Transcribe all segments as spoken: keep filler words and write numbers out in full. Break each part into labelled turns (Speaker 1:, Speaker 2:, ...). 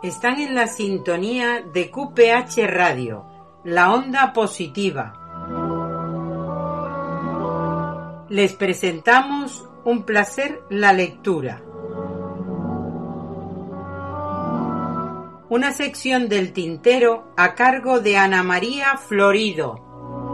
Speaker 1: Están en la sintonía de Q P H Radio, la onda positiva. Les presentamos Un placer la lectura. Una sección del tintero a cargo de Ana María Florido.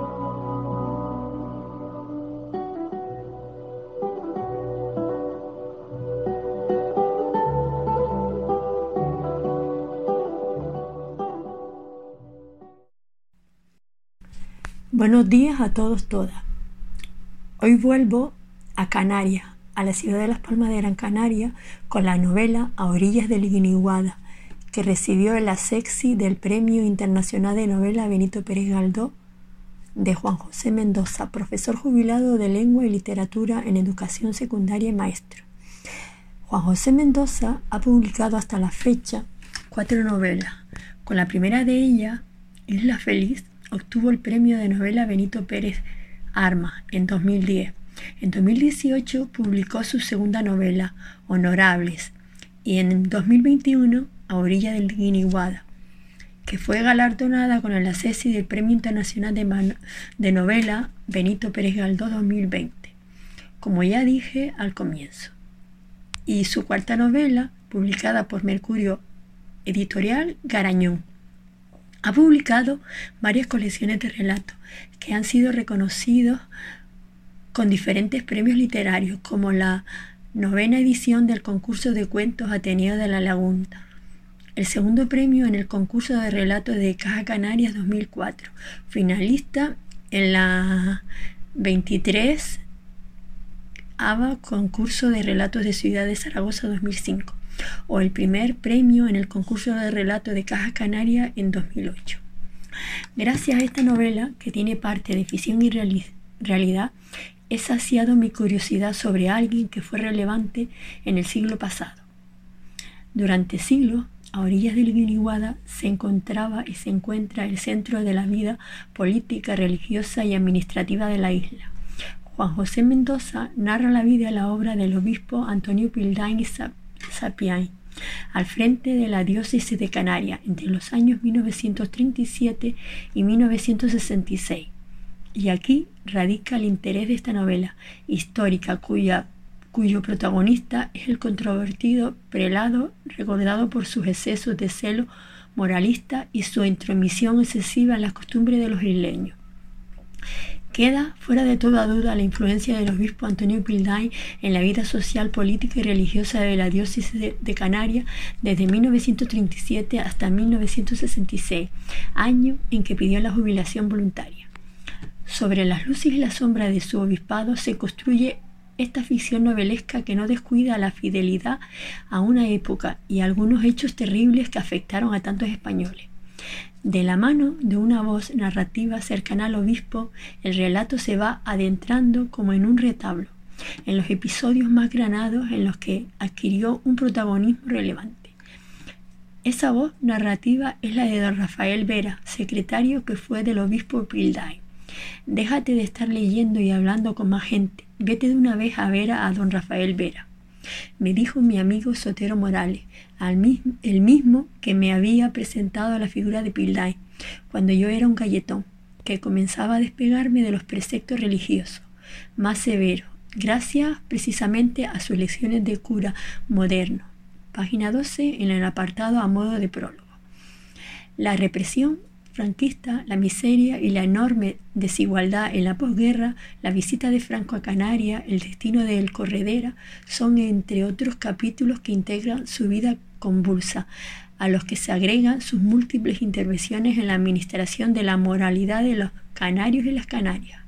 Speaker 2: Buenos días a todos, todas. Hoy vuelvo a Canarias, a la ciudad de Las Palmas de Gran Canaria, con la novela A orillas del Guiniguada, que recibió el ASEXI del Premio Internacional de Novela Benito Pérez Galdós de Juan José Mendoza, profesor jubilado de Lengua y Literatura en Educación Secundaria y maestro. Juan José Mendoza ha publicado hasta la fecha cuatro novelas. Con la primera de ellas, Isla Feliz, obtuvo el premio de novela Benito Pérez Armas en dos mil diez. En dos mil dieciocho publicó su segunda novela, Honorables, y en dos mil veintiuno, A orillas del Guiniguada, que fue galardonada con el ASEXI del Premio Internacional de, Man- de Novela Benito Pérez Galdós dos mil veinte, como ya dije al comienzo. Y su cuarta novela, publicada por Mercurio Editorial, Garañón. Ha publicado varias colecciones de relatos que han sido reconocidos con diferentes premios literarios, como la novena edición del concurso de cuentos Ateneo de la Laguna, el segundo premio en el concurso de relatos de Caja Canarias dos mil cuatro, finalista en la veintitrés ava concurso de relatos de Ciudad de Zaragoza dos mil cinco, o el primer premio en el concurso de relatos de Caja Canaria en dos mil ocho. Gracias a esta novela, que tiene parte de ficción y reali- realidad, he saciado mi curiosidad sobre alguien que fue relevante en el siglo pasado. Durante siglos, a orillas del Guiniguada se encontraba y se encuentra el centro de la vida política, religiosa y administrativa de la isla. Juan José Mendoza narra la vida y la obra del obispo Antonio Pildain y Sapiain, al frente de la diócesis de Canarias entre los años mil novecientos treinta y siete y mil novecientos sesenta y seis. Y aquí radica el interés de esta novela histórica, cuya, cuyo protagonista es el controvertido prelado, recordado por sus excesos de celo moralista y su intromisión excesiva en las costumbres de los isleños. Queda fuera de toda duda la influencia del obispo Antonio Pildain en la vida social, política y religiosa de la diócesis de, de Canarias desde mil novecientos treinta y siete hasta mil novecientos sesenta y seis, año en que pidió la jubilación voluntaria. Sobre las luces y las sombras de su obispado se construye esta ficción novelesca que no descuida la fidelidad a una época y a algunos hechos terribles que afectaron a tantos españoles. De la mano de una voz narrativa cercana al obispo, el relato se va adentrando como en un retablo, en los episodios más granados en los que adquirió un protagonismo relevante. Esa voz narrativa es la de don Rafael Vera, secretario que fue del obispo Pildain. Déjate de estar leyendo y hablando con más gente, vete de una vez a ver a don Rafael Vera, me dijo mi amigo Sotero Morales, al mismo, el mismo que me había presentado a la figura de Pildain cuando yo era un galletón, que comenzaba a despegarme de los preceptos religiosos más severos, gracias precisamente a sus lecciones de cura moderno. Página doce, en el apartado a modo de prólogo. La represión franquista, la miseria y la enorme desigualdad en la posguerra, la visita de Franco a Canarias, el destino de El Corredera, son entre otros capítulos que integran su vida convulsa, a los que se agregan sus múltiples intervenciones en la administración de la moralidad de los canarios y las canarias.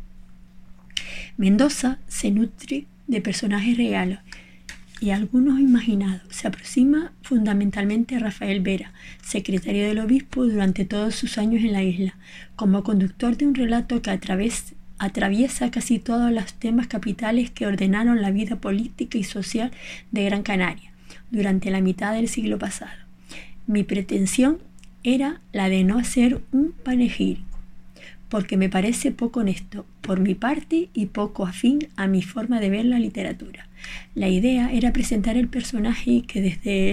Speaker 2: Mendoza se nutre de personajes reales y algunos imaginados. Se aproxima fundamentalmente a Rafael Vera, secretario del obispo durante todos sus años en la isla, como conductor de un relato que atraves, atraviesa casi todos los temas capitales que ordenaron la vida política y social de Gran Canaria durante la mitad del siglo pasado. Mi pretensión era la de no hacer un panegírico, porque me parece poco honesto por mi parte y poco afín a mi forma de ver la literatura. La idea era presentar el personaje y que desde él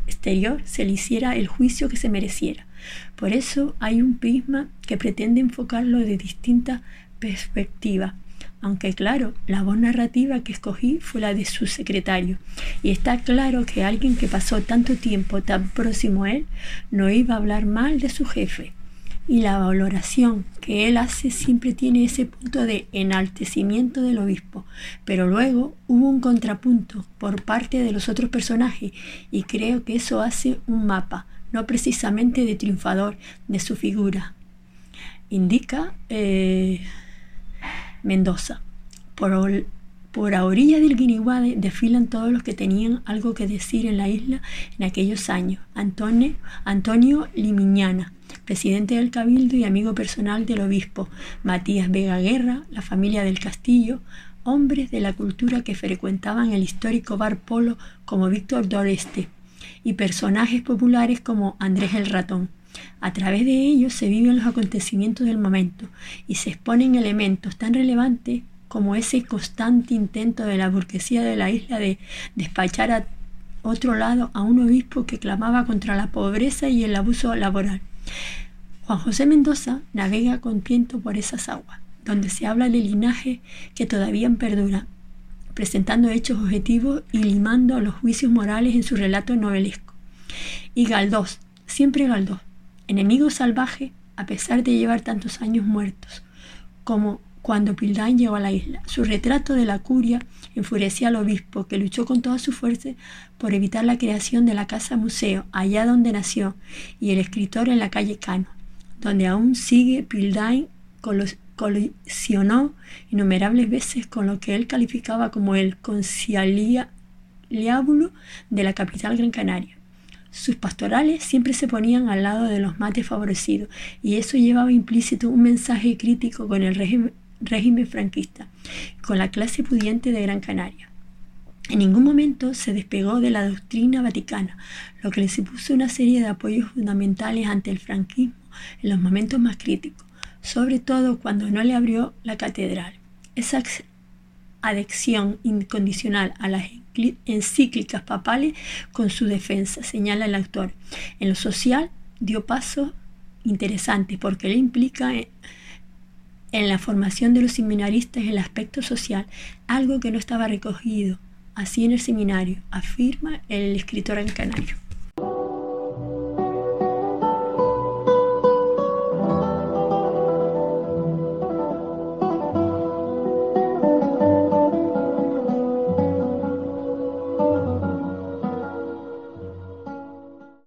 Speaker 2: exterior se le hiciera el juicio que se mereciera. Por eso hay un prisma que pretende enfocarlo de distintas perspectivas. Aunque claro, la voz narrativa que escogí fue la de su secretario, y está claro que alguien que pasó tanto tiempo tan próximo a él no iba a hablar mal de su jefe. Y la valoración que él hace siempre tiene ese punto de enaltecimiento del obispo, pero luego hubo un contrapunto por parte de los otros personajes, y creo que eso hace un mapa, no precisamente de triunfador, de su figura. Indica eh, Mendoza. Por, por a orilla del Guiniguade desfilan todos los que tenían algo que decir en la isla en aquellos años. Antonio, Antonio Limiñana, presidente del Cabildo y amigo personal del obispo. Matías Vega Guerra, la familia del Castillo, hombres de la cultura que frecuentaban el histórico bar Polo como Víctor Doreste, y personajes populares como Andrés el Ratón. A través de ellos se viven los acontecimientos del momento y se exponen elementos tan relevantes como ese constante intento de la burguesía de la isla de despachar a otro lado a un obispo que clamaba contra la pobreza y el abuso laboral. Juan José Mendoza navega con tiento por esas aguas, donde se habla de linaje que todavía perdura, presentando hechos objetivos y limando los juicios morales en su relato novelesco. Y Galdós, siempre Galdós, enemigo salvaje a pesar de llevar tantos años muertos, como cuando Pildain llegó a la isla. Su retrato de la curia enfurecía al obispo, que luchó con toda su fuerza por evitar la creación de la casa museo, allá donde nació, y el escritor en la calle Cano, donde aún sigue Pildain, colisionó innumerables veces con lo que él calificaba como el conciliábulo de la capital Gran Canaria. Sus pastorales siempre se ponían al lado de los más desfavorecidos, y eso llevaba implícito un mensaje crítico con el régimen, régimen franquista, con la clase pudiente de Gran Canaria. En ningún momento se despegó de la doctrina vaticana, lo que le supuso una serie de apoyos fundamentales ante el franquismo en los momentos más críticos, sobre todo cuando no le abrió la catedral. Esa adhesión incondicional a las encíclicas papales con su defensa, señala el autor. En lo social dio pasos interesantes porque le implica en la formación de los seminaristas el aspecto social, algo que no estaba recogido así en el seminario, afirma el escritor en Canario.